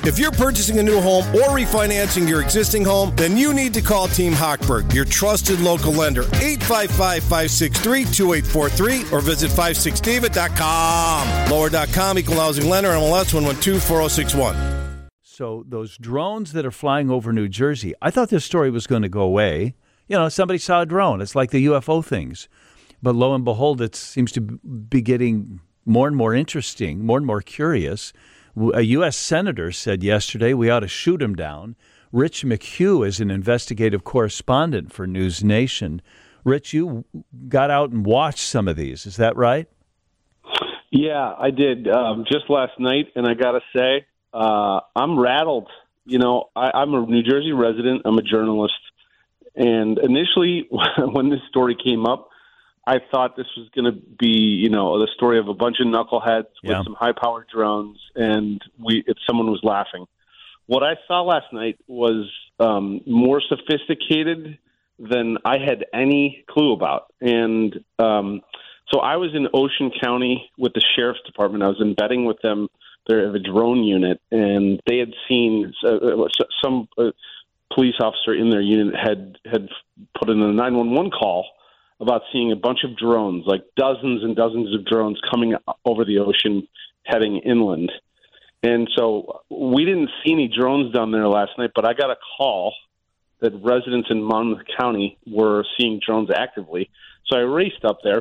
If you're purchasing a new home or refinancing your existing home, then you need to call Team Hochberg, your trusted local lender. 855-563-2843 or visit 56david.com. Lower.com, equal housing lender, MLS 112-4061. So those drones that are flying over New Jersey, I thought this story was going to go away. You know, somebody saw a drone. It's like the UFO things. But lo and behold, it seems to be getting more and more interesting, more and more curious. A U.S. senator said yesterday we ought to shoot him down. Rich McHugh is an investigative correspondent for News Nation. Rich, you got out and watched some of these. Is that right? Yeah, I did just last night, and I got to say, I'm rattled. You know, I'm a New Jersey resident. I'm a journalist. And initially, when this story came up, I thought this was going to be, you know, the story of a bunch of knuckleheads with some high-powered drones, and someone was laughing. What I saw last night was more sophisticated than I had any clue about. And so I was in Ocean County with the Sheriff's Department. I was embedding with them. They have a drone unit, and they had seen some police officer in their unit had put in a 911 call about seeing a bunch of drones, like dozens and dozens of drones coming over the ocean heading inland. And so we didn't see any drones down there last night, but I got a call that residents in Monmouth County were seeing drones actively. So I raced up there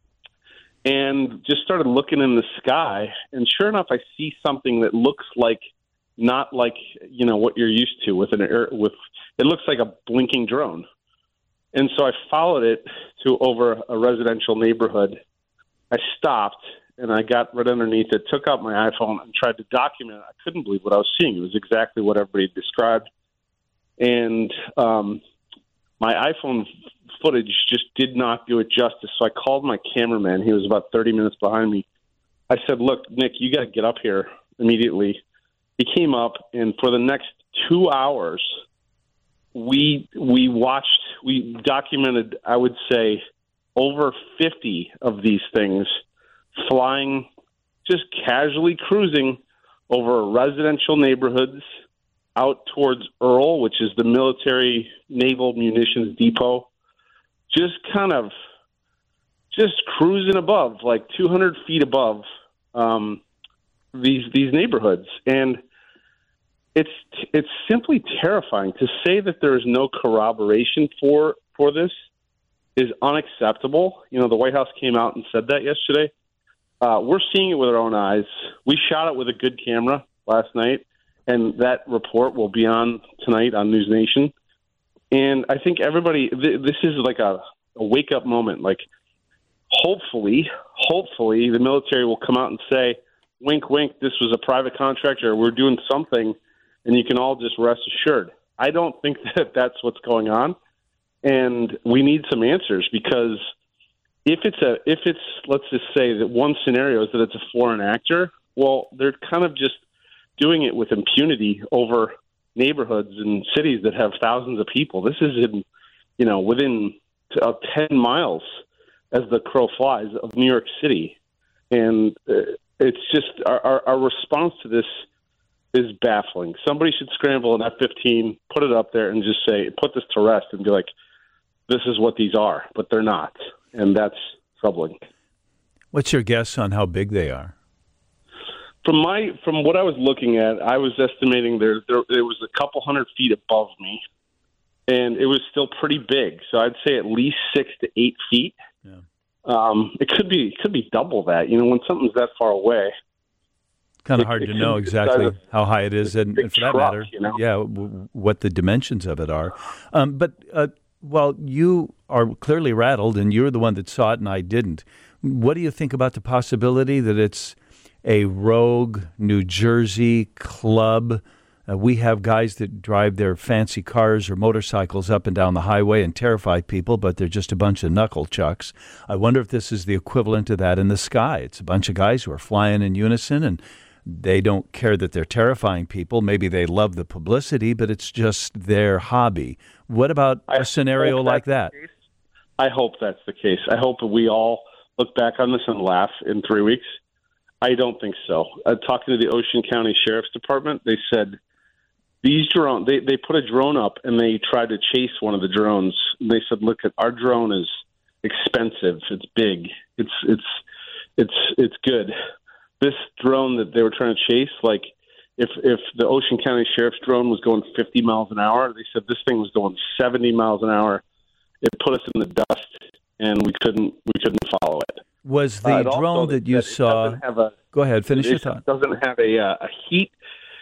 and just started looking in the sky. And sure enough, I see something that looks like, not like, you know, what you're used to with it looks like a blinking drone. And so I followed it to over a residential neighborhood. I stopped, and I got right underneath it, took out my iPhone, and tried to document it. I couldn't believe what I was seeing. It was exactly what everybody described. And my iPhone footage just did not do it justice. So I called my cameraman. He was about 30 minutes behind me. I said, look, Nick, you got to get up here immediately. He came up, and for the next 2 hours, we documented, I would say, over 50 of these things flying, just casually cruising over residential neighborhoods out towards Earl, which is the military naval munitions depot, just cruising above, like 200 feet above these neighborhoods. And it's simply terrifying. To say that there is no corroboration for this is unacceptable. You know, the White House came out and said that yesterday. We're seeing it with our own eyes. We shot it with a good camera last night, and that report will be on tonight on News Nation. And I think everybody, this is like a wake-up moment. Like, hopefully, the military will come out and say, wink, wink, this was a private contractor. We're doing something, and you can all just rest assured. I don't think that that's what's going on, and we need some answers, because if it's let's just say that one scenario is that it's a foreign actor, well, they're kind of just doing it with impunity over neighborhoods and cities that have thousands of people. This is within 10 miles as the crow flies of New York City, and it's just our response to this is baffling. Somebody should scramble an F-15, put it up there, and just say, put this to rest, and be like, this is what these are, but they're not, and that's troubling. What's your guess on how big they are? From what I was looking at, I was estimating there was a couple hundred feet above me, and it was still pretty big. So I'd say at least 6 to 8 feet. Yeah. It could be double that. You know, when something's that far away, kind of hard to know exactly how high it is, and for that matter, what the dimensions of it are. But while you are clearly rattled, and you're the one that saw it, and I didn't, what do you think about the possibility that it's a rogue New Jersey club? We have guys that drive their fancy cars or motorcycles up and down the highway and terrify people, but they're just a bunch of knuckle chucks. I wonder if this is the equivalent of that in the sky. It's a bunch of guys who are flying in unison, and they don't care that they're terrifying people. Maybe they love the publicity, but it's just their hobby. What about a scenario like that? I hope that's the case. I hope that we all look back on this and laugh in 3 weeks. I don't think so. Talking to the Ocean County Sheriff's Department, they said these drones, they put a drone up and they tried to chase one of the drones. They said, look, our drone is expensive. It's big. It's good. This drone that they were trying to chase, like if the Ocean County Sheriff's drone was going 50 miles an hour, they said this thing was going 70 miles an hour. It put us in the dust, and we couldn't follow it. Was the drone that you saw? Go ahead, finish your thought. It doesn't have a heat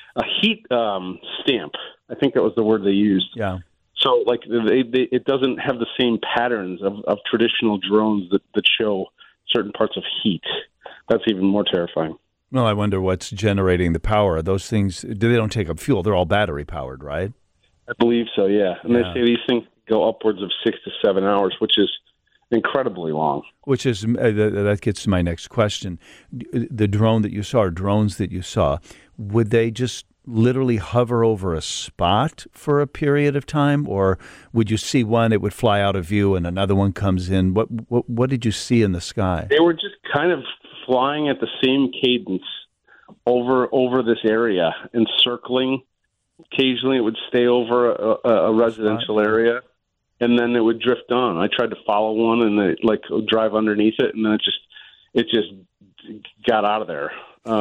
stamp. I think that was the word they used. Yeah. So, like, it doesn't have the same patterns of traditional drones that show certain parts of heat. That's even more terrifying. Well, I wonder what's generating the power. Those things, they don't take up fuel. They're all battery powered, right? I believe so, yeah. And they say these things go upwards of 6 to 7 hours, which is incredibly long. Which is, that gets to my next question. The drone that you saw, or drones that you saw, would they just literally hover over a spot for a period of time, or would you see one, it would fly out of view, and another one comes in? What did you see in the sky? They were just kind of flying at the same cadence over this area and circling. Occasionally, it would stay over a residential area, and then it would drift on. I tried to follow one and drive underneath it, and then it just got out of there.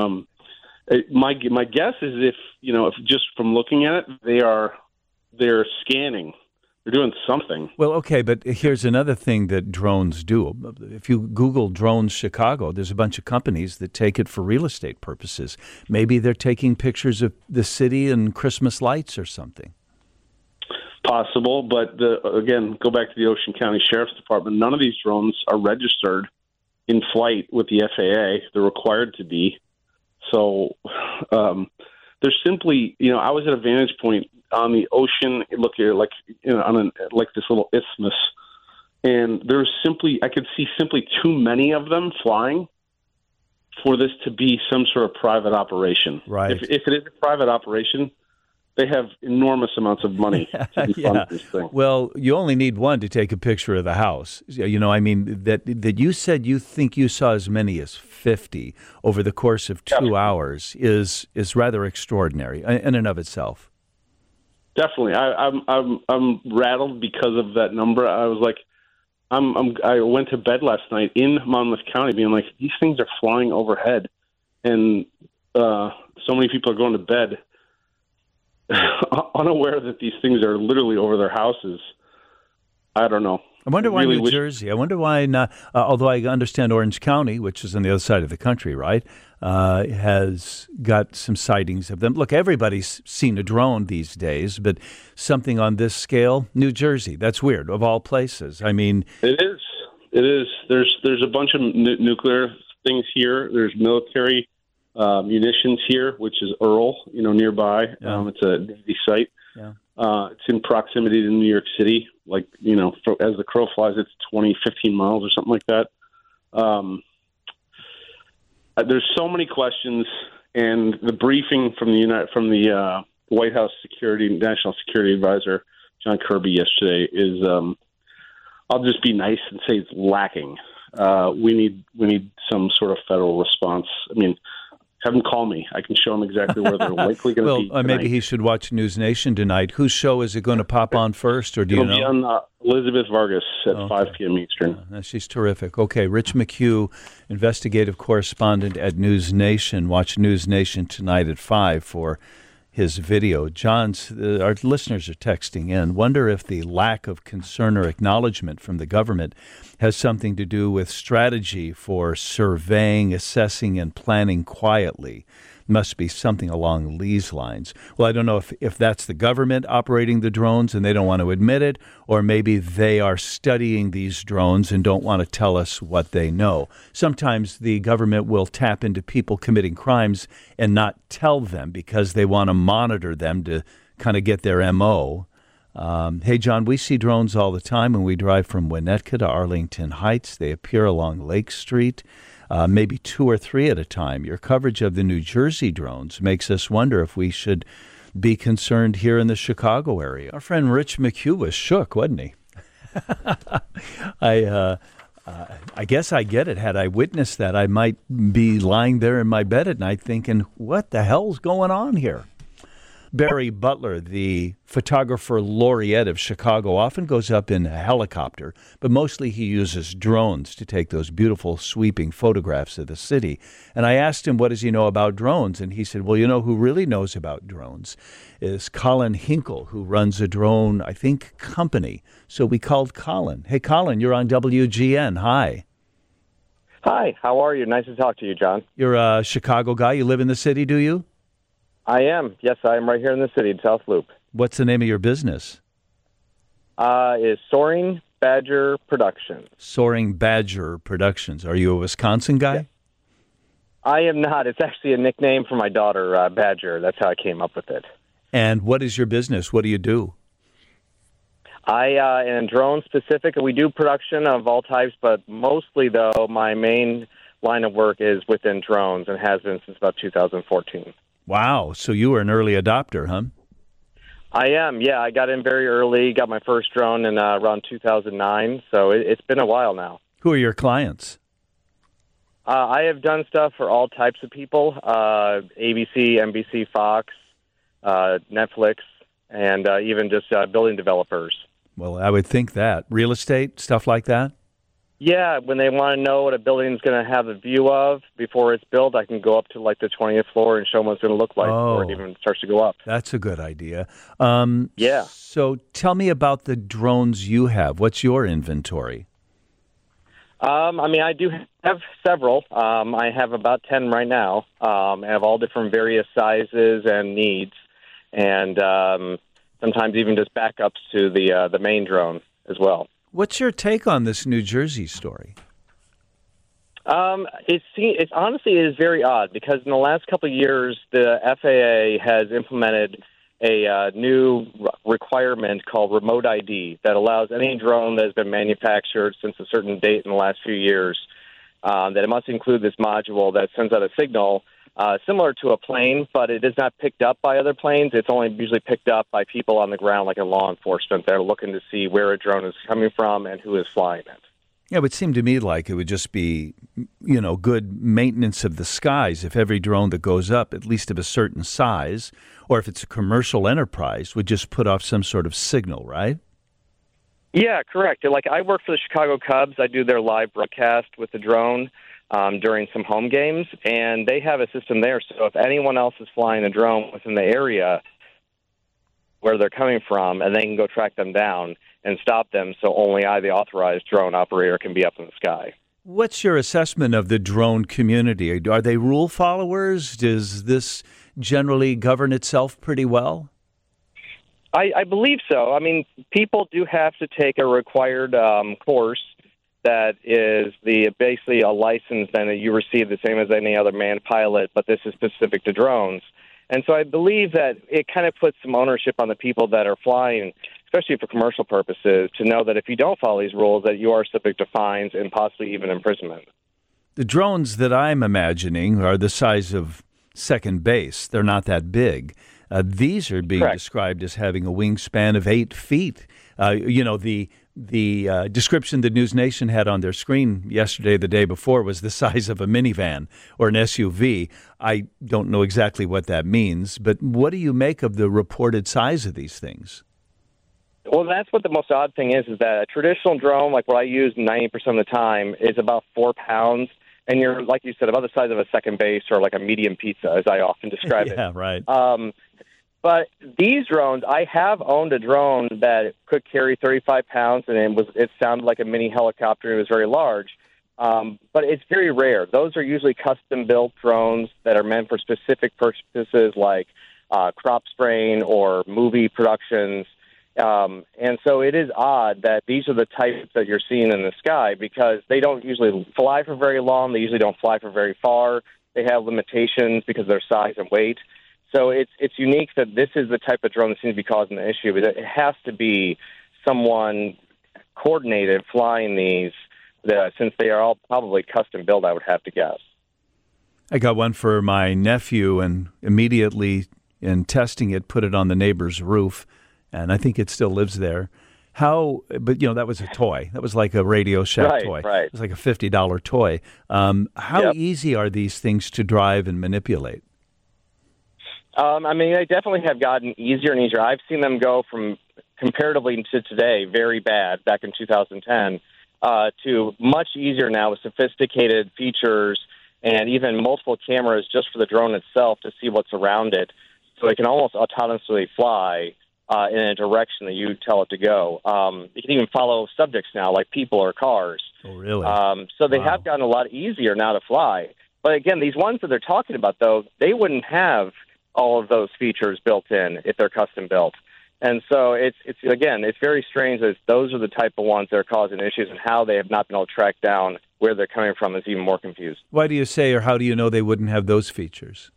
My guess is if just from looking at it, they're scanning. They're doing something. Well, okay, but here's another thing that drones do. If you Google drones Chicago, there's a bunch of companies that take it for real estate purposes. Maybe they're taking pictures of the city and Christmas lights or something. Possible, but again, go back to the Ocean County Sheriff's Department. None of these drones are registered in flight with the FAA. They're required to be. So there's simply, I was at a vantage point on the ocean, look here, on this little isthmus, and I could see simply too many of them flying for this to be some sort of private operation. Right. If it is a private operation, they have enormous amounts of money to fund this thing. Well, you only need one to take a picture of the house. That you said you think you saw as many as 50 over the course of 2 hours is rather extraordinary in and of itself. Definitely, I'm rattled because of that number. I was like, I went to bed last night in Monmouth County, being like, these things are flying overhead, and so many people are going to bed unaware that these things are literally over their houses. I don't know. I wonder why New Jersey. I wonder why not. Although I understand Orange County, which is on the other side of the country, right, has got some sightings of them. Look, everybody's seen a drone these days, but something on this scale, New Jersey. That's weird. Of all places, I mean, it is. It is. There's a bunch of nuclear things here. There's military munitions here, which is Earl, nearby. Yeah. It's a Navy site. Yeah. It's in proximity to New York City. Like, as the crow flies, it's 15 miles or something like that. There's so many questions, and the briefing from the White House National Security Advisor, John Kirby, yesterday is, I'll just be nice and say it's lacking. We need some sort of federal response. I mean, have them call me. I can show them exactly where they're likely going to be. Well, maybe he should watch News Nation tonight. Whose show is it going to pop on first, or do you know? It'll be on Elizabeth Vargas at 5 p.m. Eastern. She's terrific. Okay, Rich McHugh, investigative correspondent at News Nation. Watch News Nation tonight at 5 for his video. Our listeners are texting in. Wonder if the lack of concern or acknowledgement from the government has something to do with strategy for surveying, assessing, and planning quietly. Must be something along these lines. Well, I don't know if that's the government operating the drones and they don't want to admit it, or maybe they are studying these drones and don't want to tell us what they know. Sometimes the government will tap into people committing crimes and not tell them because they want to monitor them to kind of get their MO. Hey, John, we see drones all the time when we drive from Winnetka to Arlington Heights. They appear along Lake Street. Maybe 2 or 3 at a time. Your coverage of the New Jersey drones makes us wonder if we should be concerned here in the Chicago area. Our friend Rich McHugh was shook, wasn't he? I guess I get it. Had I witnessed that, I might be lying there in my bed at night thinking, what the hell's going on here? Barry Butler, the photographer laureate of Chicago, often goes up in a helicopter, but mostly he uses drones to take those beautiful sweeping photographs of the city. And I asked him, what does he know about drones? And he said, well, you know who really knows about drones is Colin Hinkle, who runs a drone, I think, company. So we called Colin. Hey, Colin, you're on WGN. Hi. Hi, how are you? Nice to talk to you, John. You're a Chicago guy. You live in the city, do you? I am. Yes, I am right here in the city, in South Loop. What's the name of your business? Is Soaring Badger Productions. Soaring Badger Productions. Are you a Wisconsin guy? Yeah. I am not. It's actually a nickname for my daughter, Badger. That's how I came up with it. And what is your business? What do you do? I am drone specific. We do production of all types, but mostly, though, my main line of work is within drones and has been since about 2014. Wow. So you were an early adopter, huh? I am, yeah. I got in very early, got my first drone in around 2009, so it's been a while now. Who are your clients? I have done stuff for all types of people, ABC, NBC, Fox, Netflix, and even just building developers. Well, I would think that. Real estate, stuff like that? Yeah, when they want to know what a building is going to have a view of before it's built, I can go up to like the 20th floor and show them what it's going to look like before it even starts to go up. That's a good idea. Yeah. So tell me about the drones you have. What's your inventory? I do have several. I have about 10 right now. I have all different various sizes and needs, and sometimes even just backups to the main drone as well. What's your take on this New Jersey story? It's honestly it is very odd because in the last couple of years, the FAA has implemented a new requirement called remote ID that allows any drone that has been manufactured since a certain date in the last few years that it must include this module that sends out a signal similar to a plane, but it is not picked up by other planes. It's only usually picked up by people on the ground, like in law enforcement. They're looking to see where a drone is coming from and who is flying it. Yeah, it would seem to me like it would just be, good maintenance of the skies if every drone that goes up, at least of a certain size, or if it's a commercial enterprise, would just put off some sort of signal, right? Yeah, correct. Like I work for the Chicago Cubs. I do their live broadcast with the drone during some home games, and they have a system there. So if anyone else is flying a drone within the area where they're coming from, and they can go track them down and stop them, so only I, the authorized drone operator, can be up in the sky. What's your assessment of the drone community? Are they rule followers? Does this generally govern itself pretty well? I believe so. I mean, people do have to take a required course that is basically a license then that you receive the same as any other manned pilot, but this is specific to drones. And so I believe that it kind of puts some ownership on the people that are flying, especially for commercial purposes, to know that if you don't follow these rules, that you are subject to fines and possibly even imprisonment. The drones that I'm imagining are the size of second base. They're not that big. These are being described as having a wingspan of 8 feet. The description that News Nation had on their screen yesterday, the day before, was the size of a minivan or an SUV. I don't know exactly what that means, but what do you make of the reported size of these things? Well, that's what the most odd thing is that a traditional drone, like what I use 90% of the time, is about 4 pounds. And you're, like you said, about the size of a second base or like a medium pizza, as I often describe it. Yeah, right. But these drones, I have owned a drone that could carry 35 pounds, and it sounded like a mini helicopter. It was very large. But it's very rare. Those are usually custom-built drones that are meant for specific purposes like crop spraying or movie productions. And so it is odd that these are the types that you're seeing in the sky because they don't usually fly for very long. They usually don't fly for very far. They have limitations because of their size and weight. So it's unique that this is the type of drone that seems to be causing the issue. But it has to be someone coordinated flying these, since they are all probably custom built, I would have to guess. I got one for my nephew and immediately in testing it, put it on the neighbor's roof, and I think it still lives there. But that was a toy. That was like a Radio Shack toy. Right. It was like a $50 toy. How easy are these things to drive and manipulate? They definitely have gotten easier and easier. I've seen them go from comparatively to today, very bad back in 2010, to much easier now with sophisticated features and even multiple cameras just for the drone itself to see what's around it. So it can almost autonomously fly in a direction that you tell it to go. You can even follow subjects now, like people or cars. Oh, really? So they have gotten a lot easier now to fly. But again, these ones that they're talking about, though, they wouldn't have all of those features built in if they're custom built. And so it's very strange that those are the type of ones that are causing issues, and how they have not been able to track down where they're coming from is even more confused. Why do you say, or how do you know they wouldn't have those features?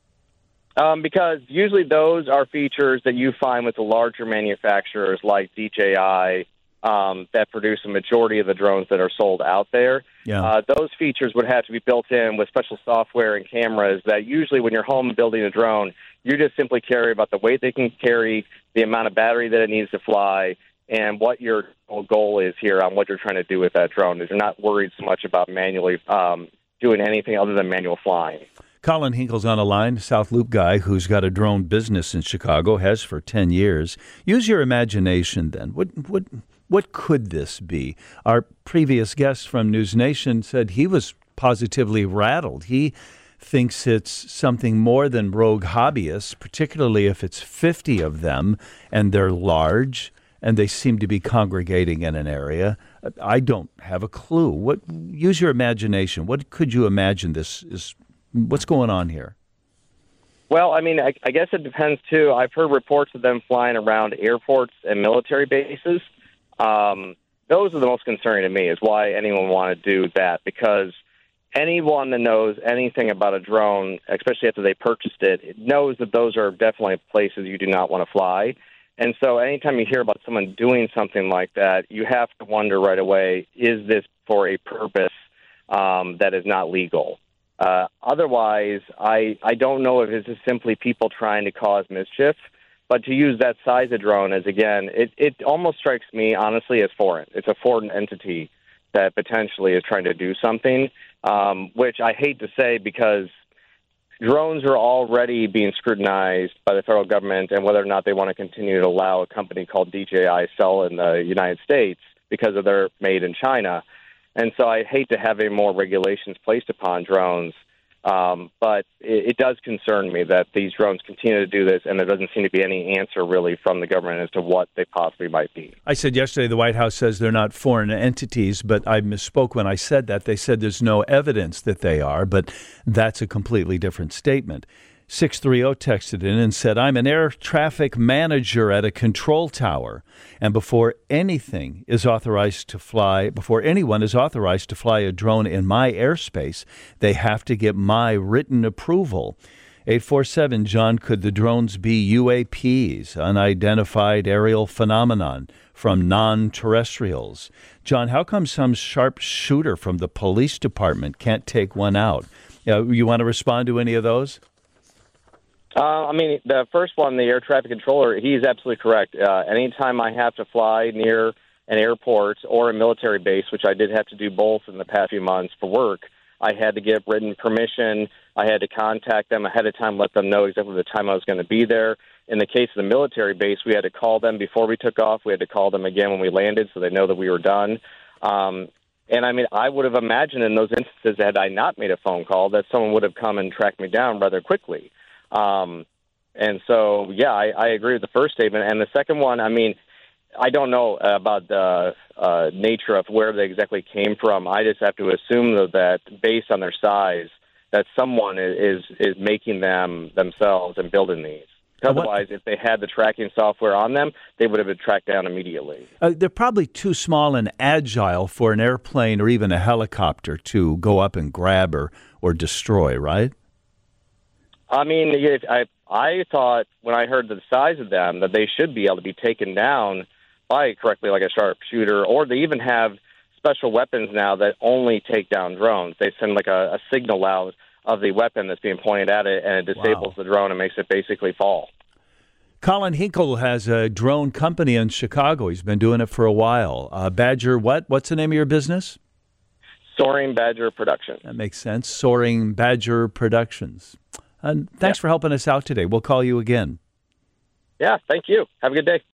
Because usually those are features that you find with the larger manufacturers like DJI that produce a majority of the drones that are sold out there. Yeah. Those features would have to be built in with special software and cameras that usually when you're home building a drone, you just simply carry about the weight they can carry, the amount of battery that it needs to fly, and what your goal is here on what you're trying to do with that drone. You're not worried so much about manually doing anything other than manual flying. Colin Hinkle's on a line, South Loop guy who's got a drone business in Chicago, has for 10 years. Use your imagination then. What could this be? Our previous guest from News Nation said he was positively rattled. He thinks it's something more than rogue hobbyists, particularly if it's 50 of them and they're large and they seem to be congregating in an area. I don't have a clue. Use your imagination. What could you imagine this is? What's going on here? Well, I guess it depends, too. I've heard reports of them flying around airports and military bases. Those are the most concerning to me, is why anyone would want to do that, because anyone that knows anything about a drone, especially after they purchased it, knows that those are definitely places you do not want to fly. And so anytime you hear about someone doing something like that, you have to wonder right away, is this for a purpose that is not legal? Otherwise, I don't know if this is simply people trying to cause mischief, but to use that size of drone as, again, it almost strikes me, honestly, as foreign. It's a foreign entity that potentially is trying to do something, which I hate to say because drones are already being scrutinized by the federal government and whether or not they want to continue to allow a company called DJI sell in the United States because of their made in China. And so I hate to have any more regulations placed upon drones, but it does concern me that these drones continue to do this, and there doesn't seem to be any answer really from the government as to what they possibly might be. I said yesterday the White House says they're not foreign entities, but I misspoke when I said that. They said there's no evidence that they are, but that's a completely different statement. 630 texted in and said, I'm an air traffic manager at a control tower, and before anyone is authorized to fly a drone in my airspace, they have to get my written approval. 847, John, could the drones be UAPs, unidentified aerial phenomenon from non-terrestrials? John, how come some sharpshooter from the police department can't take one out? You want to respond to any of those? The first one, the air traffic controller, he's absolutely correct. Anytime I have to fly near an airport or a military base, which I did have to do both in the past few months for work, I had to get written permission. I had to contact them ahead of time, let them know exactly the time I was going to be there. In the case of the military base, we had to call them before we took off. We had to call them again when we landed so they know that we were done. I would have imagined in those instances, had I not made a phone call, that someone would have come and tracked me down rather quickly. I agree with the first statement. And the second one, I don't know about the nature of where they exactly came from. I just have to assume that based on their size, that someone is making them themselves and building these. Otherwise, if they had the tracking software on them, they would have been tracked down immediately. They're probably too small and agile for an airplane or even a helicopter to go up and grab or destroy, right? I thought when I heard the size of them that they should be able to be taken down by correctly like a sharpshooter, or they even have special weapons now that only take down drones. They send like a signal out of the weapon that's being pointed at it, and it disables the drone and makes it basically fall. Colin Hinkle has a drone company in Chicago. He's been doing it for a while. Badger what? What's the name of your business? Soaring Badger Productions. That makes sense. Soaring Badger Productions. And thanks for helping us out today. We'll call you again. Yeah, thank you. Have a good day.